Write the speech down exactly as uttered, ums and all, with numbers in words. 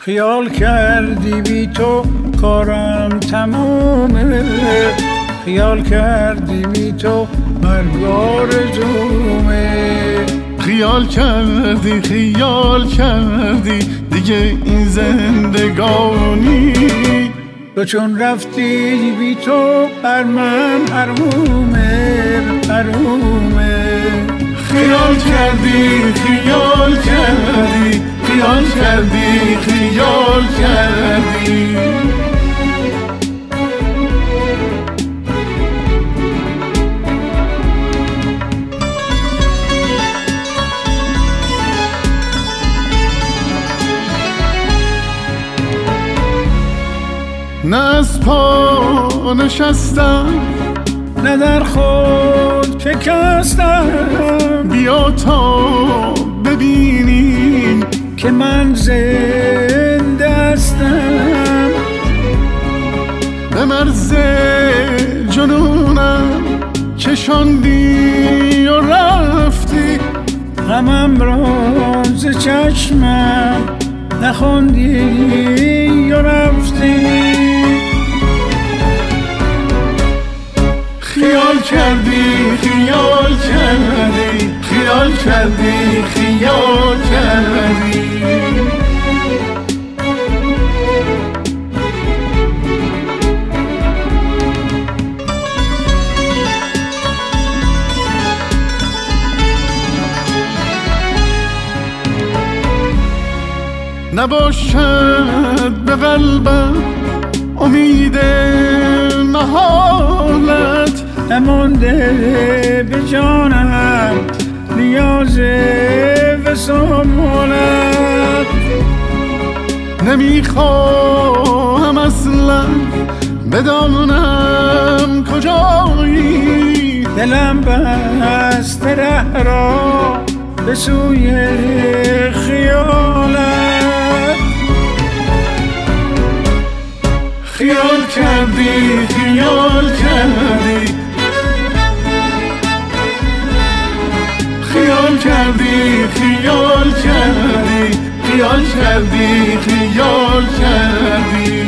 خیال کردی بی تو کارم تمومه، خیال کردی بی تو مرگ آرزومه. خیال کردی خیال کردی دیگه این زندگانی، تو چون رفتی بی تو بر من حرومه حرومه. خیال کردی خیال کردی خیال کردی خیال کردی. نه از پا نشستم نه در خود شکستم، بیا تا ببینیم که من زنده هستم. به مرز جنونم چشاندی و رفتی، غمم را ز چشمم نخوندی و رفتی. خیال کردی خیال کردی خیال کردی خیال کردی. نباشد به قلبم امید محالت، نمانده به جانم نیاز وصالت. نمیخواهم اصلا بدانم کجایی، دلم بسته ره را به سوی خیالت. خیال کردی خیال کردی خیال کردی خیال کردی خیال کردی خیال کردی.